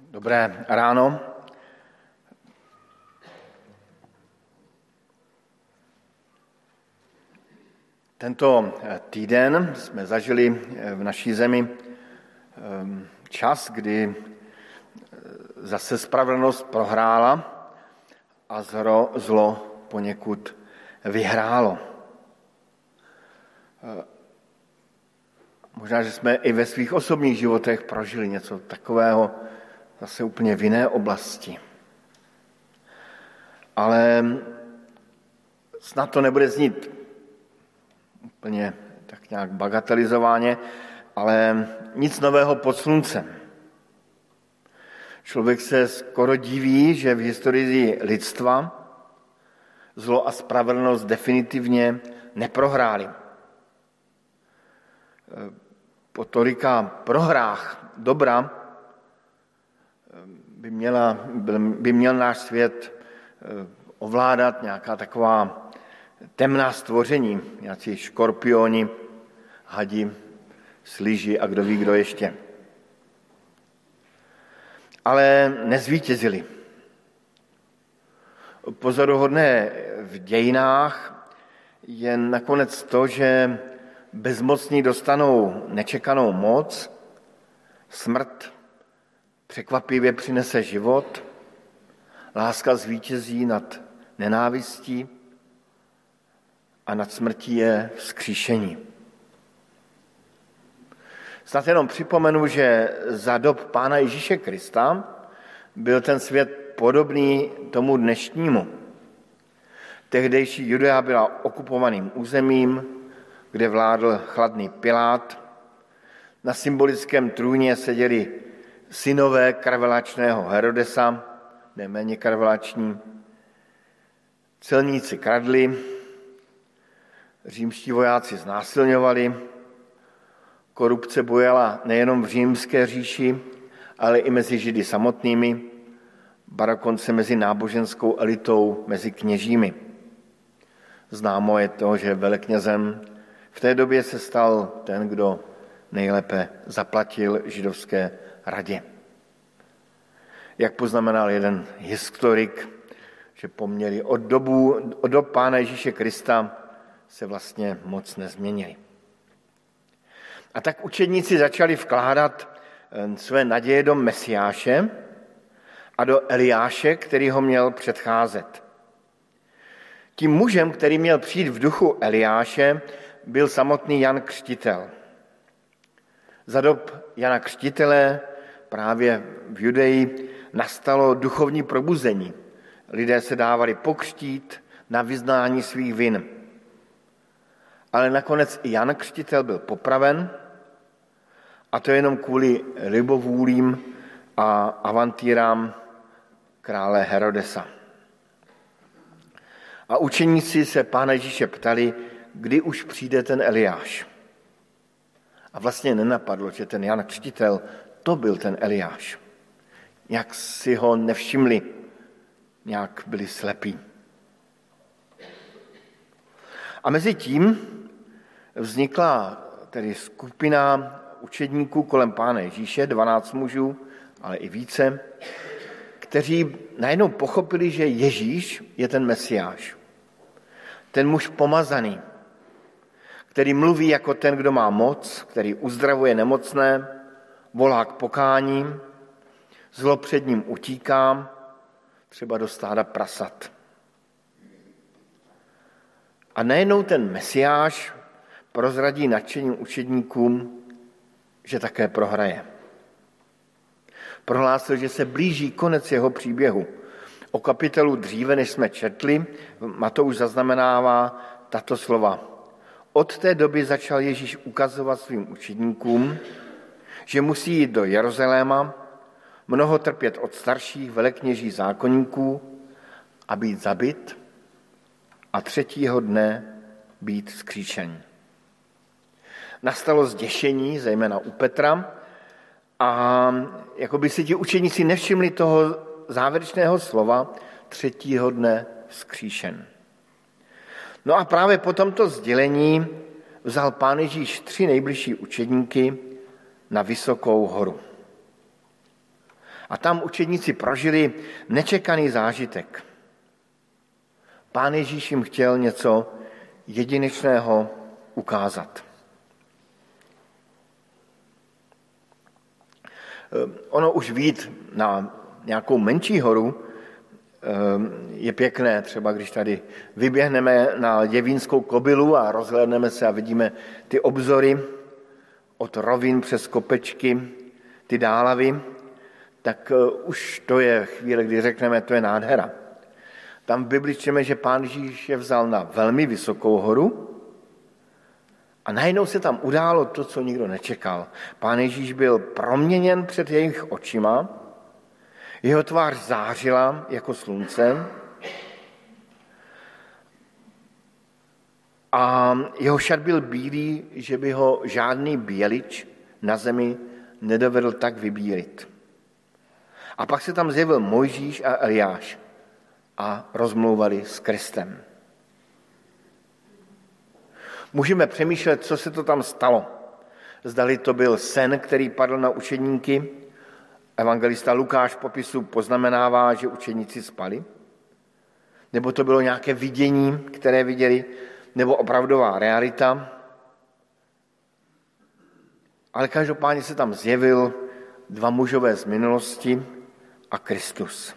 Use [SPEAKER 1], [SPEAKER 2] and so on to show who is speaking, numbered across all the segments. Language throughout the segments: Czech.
[SPEAKER 1] Dobré ráno. Tento týden jsme zažili v naší zemi čas, kdy zase spravedlnost prohrála a zlo poněkud vyhrálo. Možná, že jsme i ve svých osobních životech prožili něco takového, zase úplně v jiné oblasti. Ale snad to nebude znít úplně tak nějak bagatelizovaně, ale nic nového pod sluncem. Člověk se skoro diví, že v historii lidstva zlo a spravedlnost definitivně neprohráli. Po tolika prohrách dobra by měl náš svět ovládat nějaká taková temná stvoření, nějací škorpioni, hadi, sliži a kdo ví, kdo ještě. Ale nezvítězili. Pozoruhodné v dějinách je nakonec to, že bezmocní dostanou nečekanou moc, smrt překvapivě přinese život, láska zvítězí nad nenávistí a nad smrtí je vzkříšení. Snad jenom připomenu, že za dob Pána Ježíše Krista byl ten svět podobný tomu dnešnímu. Tehdejší Judea byla okupovaným územím, kde vládl chladný Pilát. Na symbolickém trůně seděli synové krvelačného Herodesa, neméně krvelační. Celníci kradli, římští vojáci znásilňovali, korupce bujela nejenom v římské říši, ale i mezi Židy samotnými, ba dokonce mezi náboženskou elitou, mezi kněžími. Známo je to, že veleknězem v té době se stal ten, kdo nejlépe zaplatil židovské radě. Jak poznamenal jeden historik, že poměry od dob Pána Ježíše Krista se vlastně moc nezměnily. A tak učedníci začali vkládat své naděje do Mesiáše a do Eliáše, který ho měl předcházet. Tím mužem, který měl přijít v duchu Eliáše, byl samotný Jan Křtitel. Za dob Jana Křtitele právě v Judeji nastalo duchovní probuzení. Lidé se dávali pokřtít na vyznání svých vin. Ale nakonec i Jan Křtitel byl popraven, a to jenom kvůli libovůlím a avantýrám krále Herodesa. A učeníci se Pána Ježíše ptali, kdy už přijde ten Eliáš. A vlastně nenapadlo, že ten Jan Křtitel, to byl ten Eliáš. Nějak si ho nevšimli, nějak byli slepí. A mezi tím vznikla tedy skupina učedníků kolem Pána Ježíše, 12 mužů, ale i více, kteří najednou pochopili, že Ježíš je ten Mesiáš. Ten muž pomazaný, který mluví jako ten, kdo má moc, který uzdravuje nemocné, volá k pokání, zlo před ním utíká, třeba do stáda prasat. A najednou ten Mesiáš prozradí nadšeným učedníkům, že také prohraje. Prohlásil, že se blíží konec jeho příběhu. O kapitolu dříve, než jsme četli, Matouš zaznamenává tato slova. Od té doby začal Ježíš ukazovat svým učedníkům, že musí jít do Jeruzaléma, mnoho trpět od starších velekněží zákonníků a být zabit a 3. dne být vzkříšen. Nastalo zděšení, zejména u Petra, a jako by si ti učeníci nevšimli toho závěrečného slova 3. dne vzkříšen. No a právě po tomto sdělení vzal Pán Ježíš 3 nejbližší učedníky na vysokou horu. A tam učedníci prožili nečekaný zážitek. Pán Ježíš jim chtěl něco jedinečného ukázat. Ono už vyjít na nějakou menší horu je pěkné, třeba když tady vyběhneme na Děvínskou kobylu a rozhlédneme se a vidíme ty obzory od rovin přes kopečky, ty dálavy, tak už to je chvíle, kdy řekneme, to je nádhera. Tam v Bibli čteme, že Pán Ježíš je vzal na velmi vysokou horu a najednou se tam událo to, co nikdo nečekal. Pán Ježíš byl proměněn před jejich očima, jeho tvář zářila jako slunce a jeho šat byl bílý, že by ho žádný bělič na zemi nedovedl tak vybílit. A pak se tam zjevil Mojžíš a Eliáš a rozmlouvali s Kristem. Můžeme přemýšlet, co se to tam stalo. Zdali to byl sen, který padl na učedníky. Evangelista Lukáš v popisu poznamenává, že učedníci spali. Nebo to bylo nějaké vidění, které viděli, nebo opravdová realita. Ale každopádně se tam zjevil dva mužové z minulosti a Kristus.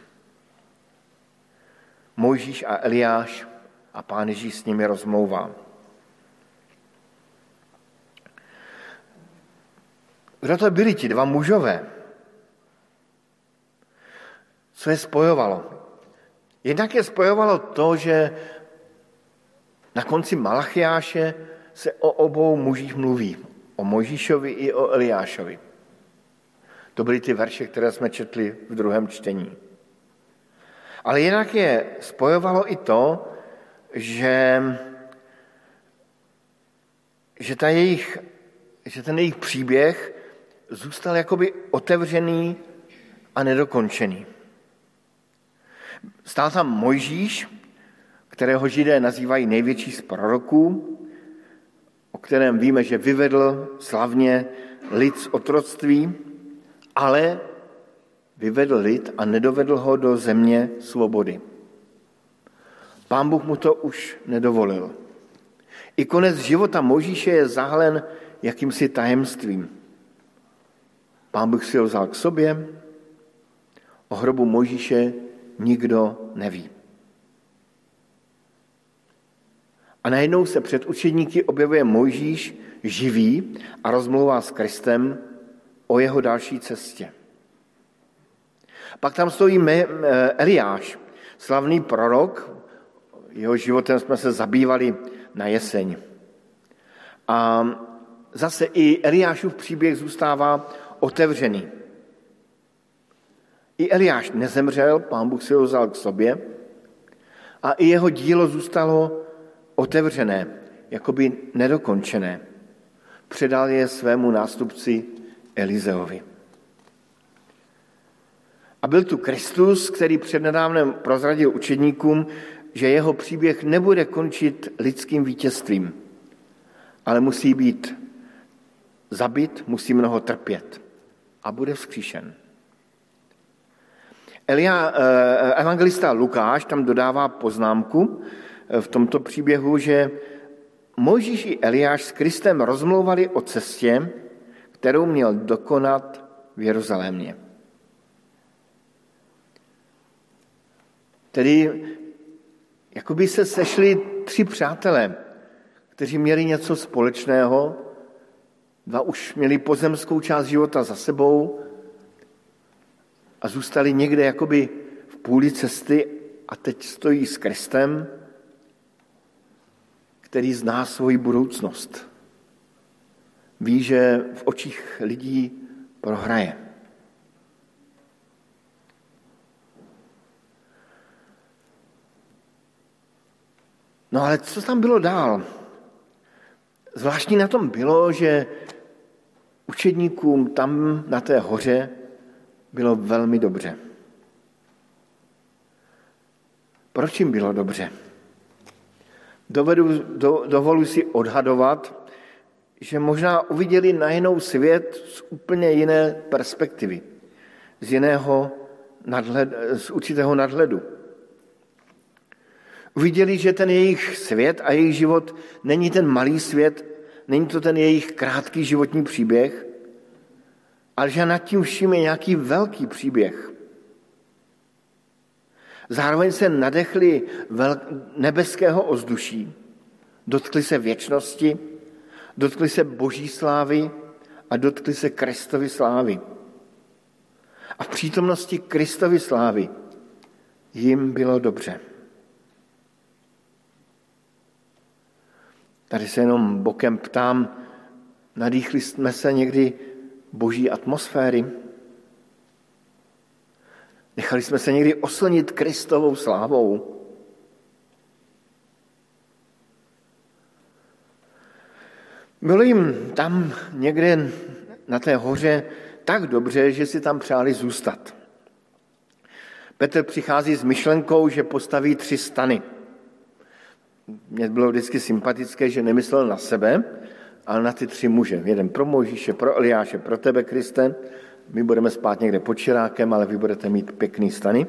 [SPEAKER 1] Mojžíš a Eliáš a Pán Ježíš s nimi rozmlouvá. Kdo to byli ti dva mužové? Co je spojovalo? Jednak je spojovalo to, že na konci Malachiáše se o obou mužích mluví. O Mojžíšovi i o Eliášovi. To byly ty verše, které jsme četli v druhém čtení. Ale jinak je spojovalo i to, že ten jejich příběh zůstal jakoby otevřený a nedokončený. Stál tam Mojžíš, kterého Židé nazývají největší z proroků, o kterém víme, že vyvedl slavně lid z otroctví, ale vyvedl lid a nedovedl ho do země svobody. Pán Bůh mu to už nedovolil. I konec života Mojžíše je zahalen jakýmsi tajemstvím. Pán Bůh si ho vzal k sobě, o hrobu Mojžíše nikdo neví. A najednou se před učedníky objevuje Mojžíš živý a rozmlouvá s Kristem o jeho další cestě. Pak tam stojí Eliáš, slavný prorok, jeho životem jsme se zabývali na jeseň. A zase i Eliášův příběh zůstává otevřený. I Eliáš nezemřel, Pán Bůh si ho vzal k sobě a i jeho dílo zůstalo otevřené, jakoby nedokončené. Předal je svému nástupci Elizeovi. A byl tu Kristus, který přednedávnem prozradil učedníkům, že jeho příběh nebude končit lidským vítězstvím, ale musí být zabit, musí mnoho trpět a bude vzkříšen. Evangelista Lukáš tam dodává poznámku v tomto příběhu, že Mojžíš i Eliáš s Kristem rozmlouvali o cestě, kterou měl dokonat v Jeruzalémě. Tedy jakoby se sešli tři přátelé, kteří měli něco společného, dva už měli pozemskou část života za sebou a zůstali někde jakoby v půli cesty a teď stojí s Kristem, který zná svoji budoucnost. Ví, že v očích lidí prohraje. No ale co tam bylo dál? Zvláštní na tom bylo, že učedníkům tam na té hoře bylo velmi dobře. Proč jim bylo dobře? Dovolu si odhadovat, že možná uviděli najednou svět z úplně jiné perspektivy. z určitého nadhledu. Uviděli, že ten jejich svět a jejich život není ten malý svět, není to ten jejich krátký životní příběh, ale že nad tím vším je nějaký velký příběh. Zároveň se nadechli nebeského ovzduší, dotkli se věčnosti, dotkli se Boží slávy a dotkli se Kristovy slávy. A v přítomnosti Kristovy slávy jim bylo dobře. Tady se jenom bokem ptám, nadýchli jsme se někdy Boží atmosféry? Nechali jsme se někdy oslnit Kristovou slávou? Bylo jim tam někde na té hoře tak dobře, že si tam přáli zůstat. Petr přichází s myšlenkou, že postaví 3 stany. Mně bylo vždycky sympatické, že nemyslel na sebe, ale na ty 3 muže. Jeden pro Mojžíše, pro Eliáše, pro tebe, Kriste. My budeme spát někde pod čirákem, ale vy budete mít pěkný stany.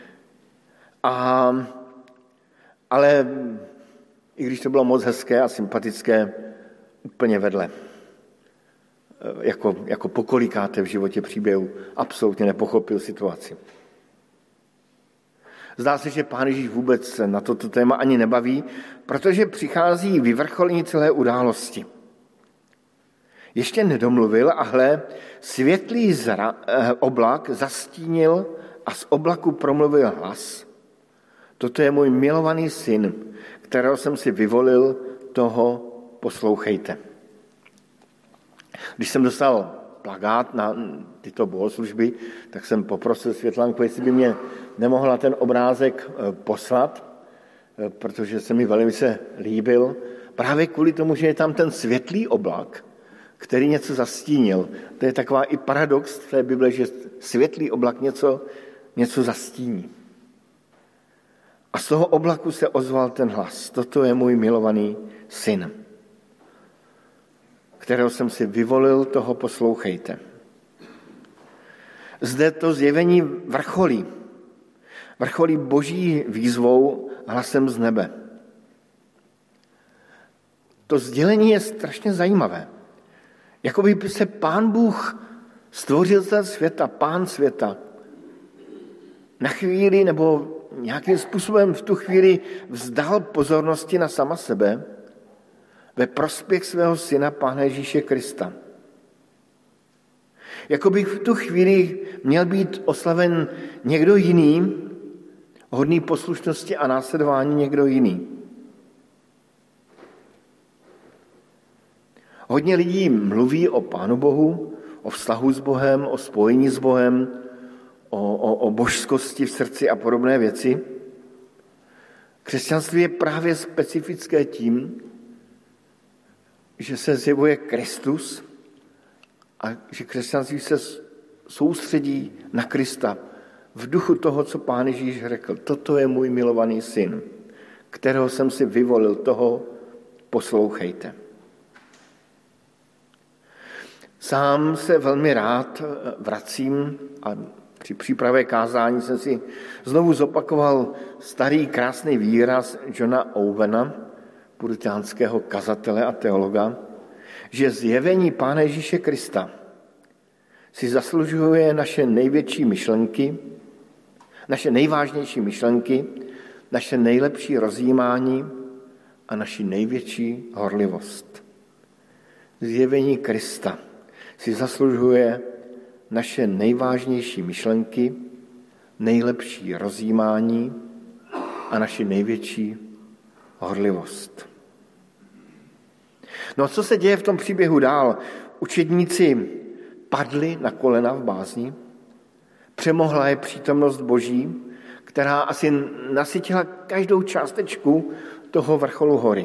[SPEAKER 1] Ale i když to bylo moc hezké a sympatické, úplně vedle. Jako pokolikáte v životě příběhu, absolutně nepochopil situaci. Zdá se, že Pán Ježíš vůbec na toto téma ani nebaví, protože přichází vyvrcholení celé události. Ještě nedomluvil a hle, světlý oblak zastínil a z oblaku promluvil hlas. Toto je můj milovaný syn, kterého jsem si vyvolil, toho poslouchejte. Když jsem dostal plakát na tyto bohoslužby, tak jsem poprosil Světlanku, jestli by mě nemohla ten obrázek poslat, protože se mi velice líbil. Právě kvůli tomu, že je tam ten světlý oblak, který něco zastínil. To je taková i paradox v té Bible, že světlý oblak něco zastíní. A z toho oblaku se ozval ten hlas. Toto je můj milovaný syn, kterého jsem si vyvolil, toho poslouchejte. Zde to zjevení vrcholí. Vrcholí Boží výzvou hlasem z nebe. To sdělení je strašně zajímavé. Jakoby se Pán Bůh stvořil ten světa, Pán světa. Na chvíli nebo nějakým způsobem v tu chvíli vzdal pozornosti na sama sebe ve prospěch svého syna Pána Ježíše Krista. Jakoby v tu chvíli měl být oslaven někdo jiný, hodný poslušnosti a následování někdo jiný. Hodně lidí mluví o Pánu Bohu, o vztahu s Bohem, o spojení s Bohem, o božskosti v srdci a podobné věci. Křesťanství je právě specifické tím, že se zjevuje Kristus a že křesťanství se soustředí na Krista v duchu toho, co Pán Ježíš řekl. Toto je můj milovaný syn, kterého jsem si vyvolil, toho poslouchejte. Sám se velmi rád vracím a při přípravě kázání jsem si znovu zopakoval starý krásný výraz Johna Owena, puritánského kazatele a teologa, že zjevení Pána Ježíše Krista si zaslužuje naše největší myšlenky, naše nejvážnější myšlenky, naše nejlepší rozjímání a naši největší horlivost. Zjevení Krista si zaslužuje naše nejvážnější myšlenky, nejlepší rozjímání a naši největší horlivost. No a co se děje v tom příběhu dál? Učedníci padli na kolena v bázni, přemohla je přítomnost Boží, která asi nasytila každou částečku toho vrcholu hory.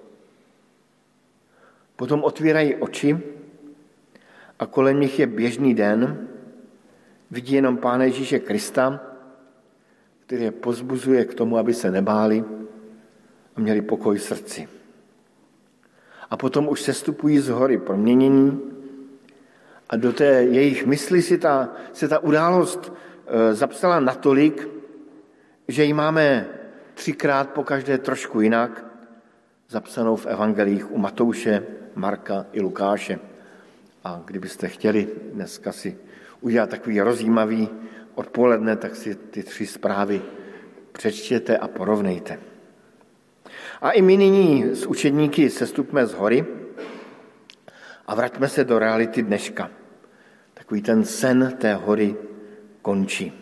[SPEAKER 1] Potom otvírají oči a kolem nich je běžný den, vidí jenom Pána Ježíše Krista, který je pozbuzuje k tomu, aby se nebáli a měli pokoj v srdci. A potom už sestupují z hory proměnění A do té jejich mysli se ta událost zapsala natolik, že ji máme 3krát pokaždé trošku jinak, zapsanou v evangelích u Matouše, Marka i Lukáše. A kdybyste chtěli dneska si udělat takový rozjímavý odpoledne, tak si ty 3 zprávy přečtěte a porovnejte. A i my nyní s učedníky sestupme z hory a vraťme se do reality dneška. Takový ten sen té hory končí.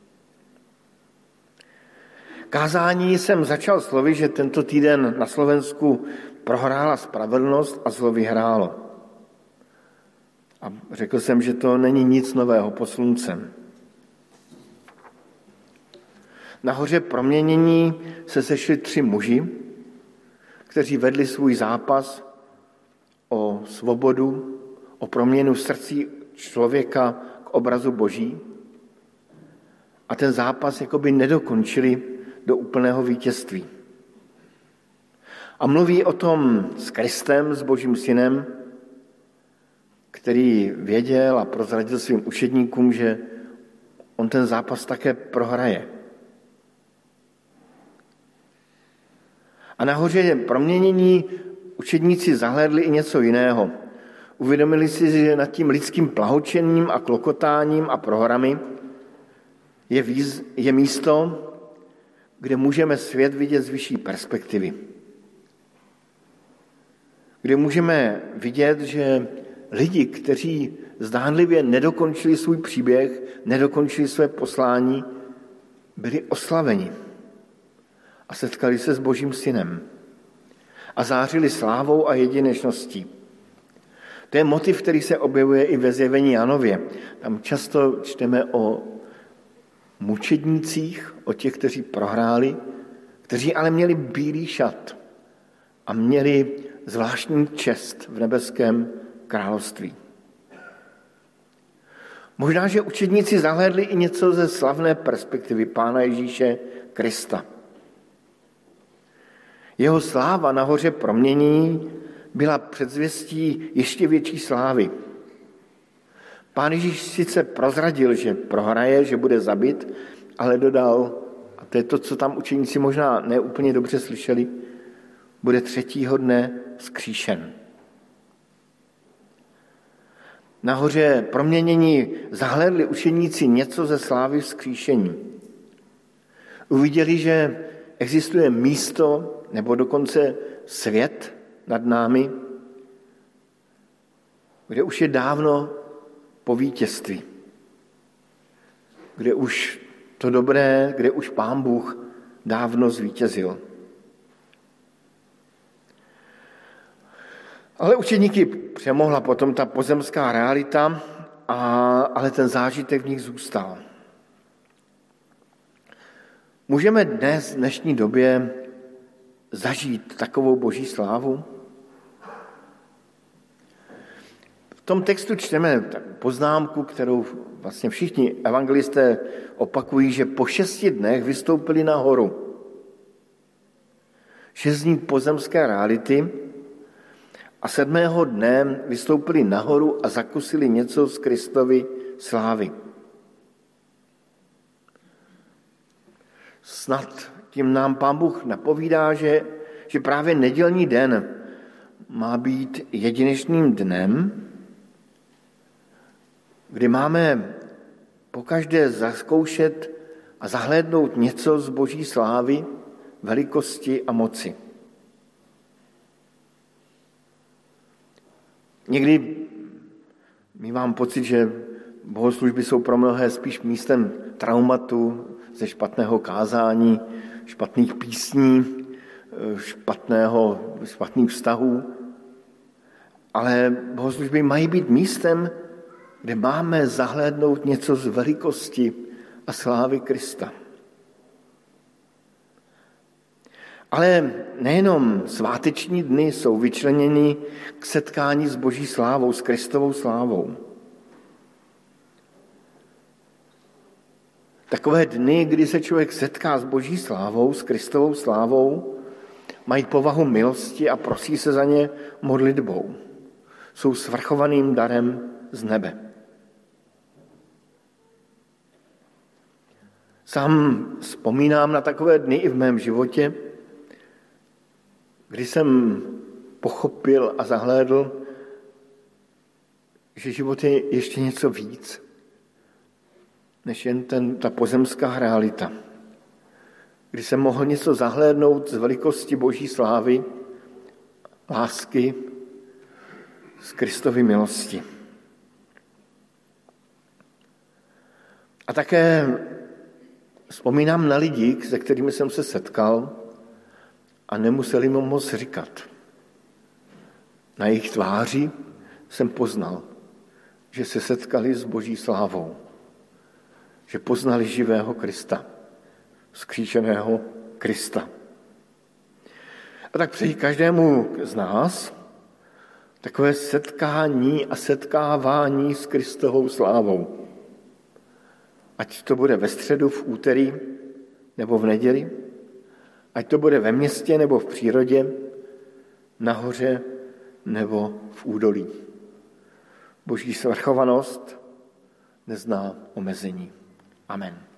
[SPEAKER 1] Kázání jsem začal slovy, že tento týden na Slovensku prohrála spravedlnost a zlo vyhrálo. A řekl jsem, že to není nic nového pod sluncem. Na hoře proměnění se sešli 3 muži, kteří vedli svůj zápas o svobodu, o proměnu srdcí člověka k obrazu Boží. A ten zápas jakoby nedokončili do úplného vítězství. A mluví o tom s Kristem, s Božím synem, který věděl a prozradil svým učedníkům, že on ten zápas také prohraje. A nahoře proměnění učedníci zahlédli i něco jiného. Uvědomili si, že nad tím lidským plahočením a klokotáním a prohrami je místo, kde můžeme svět vidět z vyšší perspektivy. Kde můžeme vidět, že lidi, kteří zdánlivě nedokončili svůj příběh, nedokončili své poslání, byli oslaveni a setkali se s Božím synem a zářili slávou a jedinečností. To je motiv, který se objevuje i ve Zjevení Janově. Tam často čteme o mučednících, o těch, kteří prohráli, kteří ale měli bílý šat a měli zvláštní čest v nebeském království. Možná, že učedníci zahlédli i něco ze slavné perspektivy Pána Ježíše Krista. Jeho sláva na hoře proměnění byla předzvěstí ještě větší slávy. Pán Ježíš sice prozradil, že prohraje, že bude zabit, ale dodal, a to je to, co tam učeníci možná neúplně dobře slyšeli, bude 3. dne vzkříšen. Nahoře proměnění zahlédli učeníci něco ze slávy vzkříšení. Uviděli, že existuje místo nebo dokonce svět nad námi, kde už je dávno po vítězství, kde už to dobré, kde už Pán Bůh dávno zvítězil. Ale učeníky přemohla potom ta pozemská realita, ale ten zážitek v nich zůstal. Můžeme dnes, v dnešní době, zažít takovou Boží slávu? V tom textu čteme poznámku, kterou vlastně všichni evangelisté opakují, že po 6 dnech vystoupili na horu. 6 dní pozemské reality a 7. dne vystoupili nahoru a zakusili něco z Kristovy slávy. Snad tím nám Pán Bůh napovídá, že právě nedělní den má být jedinečným dnem, kdy máme pokaždé zkoušet a zahlédnout něco z Boží slávy, velikosti a moci. Někdy mívám pocit, že bohoslužby jsou pro mnohé spíš místem traumatu, ze špatného kázání, špatných písní, špatných vztahů. Ale bohoslužby mají být místem, kde máme zahlédnout něco z velikosti a slávy Krista. Ale nejenom sváteční dny jsou vyčleněny k setkání s Boží slávou, s Kristovou slávou. Takové dny, kdy se člověk setká s Boží slávou, s Kristovou slávou, mají povahu milosti a prosí se za ně modlitbou. Jsou svrchovaným darem z nebe. Sám vzpomínám na takové dny i v mém životě, kdy jsem pochopil a zahlédl, že život je ještě něco víc, než jen ta pozemská realita. Kdy jsem mohl něco zahlédnout z velikosti Boží slávy, lásky, z Kristovy milosti. A také vzpomínám na lidi, se kterými jsem se setkal a nemuseli mu moc říkat. Na jejich tváři jsem poznal, že se setkali s Boží slávou, že poznali živého Krista, vzkříšeného Krista. A tak přeji každému z nás takové setkání a setkávání s Kristovou slávou. Ať to bude ve středu, v úterý nebo v neděli, ať to bude ve městě nebo v přírodě, nahoře nebo v údolí. Boží svrchovanost nezná omezení. Amen.